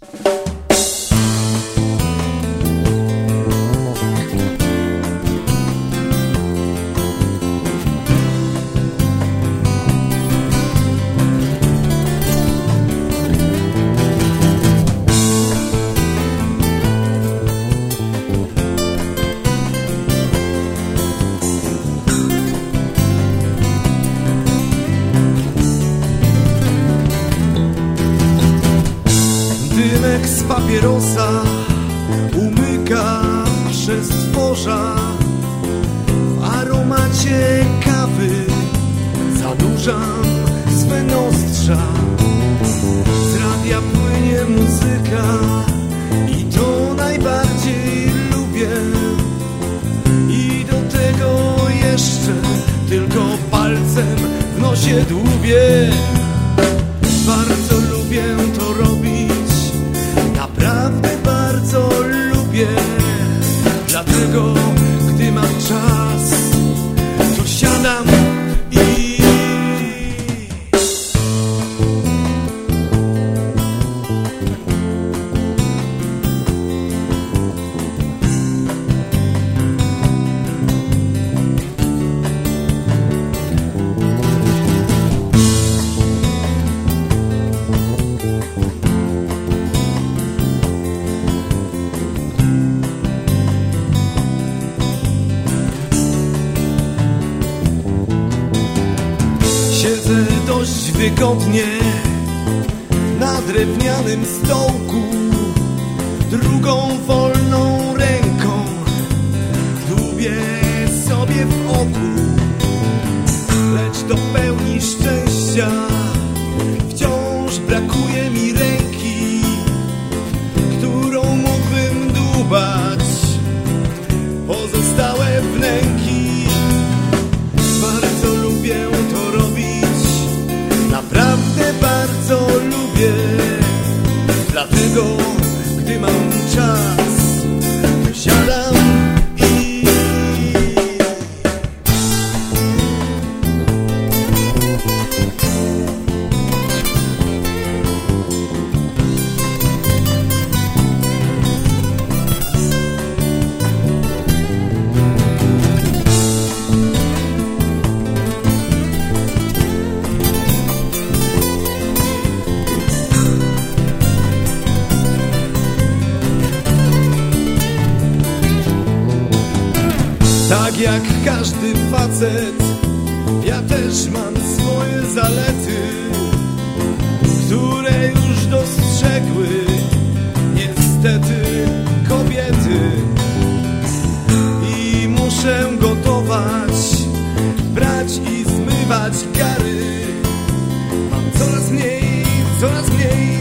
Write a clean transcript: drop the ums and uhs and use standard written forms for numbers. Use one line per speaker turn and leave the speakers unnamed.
Dymek z papierosa umyka przez tworza. W aromacie kawy zanurzam swe nozdrza. Z radia płynie muzyka i to najbardziej lubię. I do tego jeszcze tylko palcem w nosie dłubię. Bardzo lubię to robić, naprawdę bardzo lubię. Dlatego, gdy mam czas, to siadam i siedzę dość wygodnie na drewnianym stołku. Drugą wolną ręką dłubię sobie w oku. Lecz do pełni szczęścia wciąż brakuje mi ręki, którą mógłbym dłubać pozostałe wnęki. Bardzo lubię to robić, naprawdę bardzo lubię. Dlatego, gdy mam czas, to siadam i tak jak każdy facet, ja też mam swoje zalety, które już dostrzegły niestety kobiety. I muszę gotować, brać i zmywać gary. Mam coraz mniej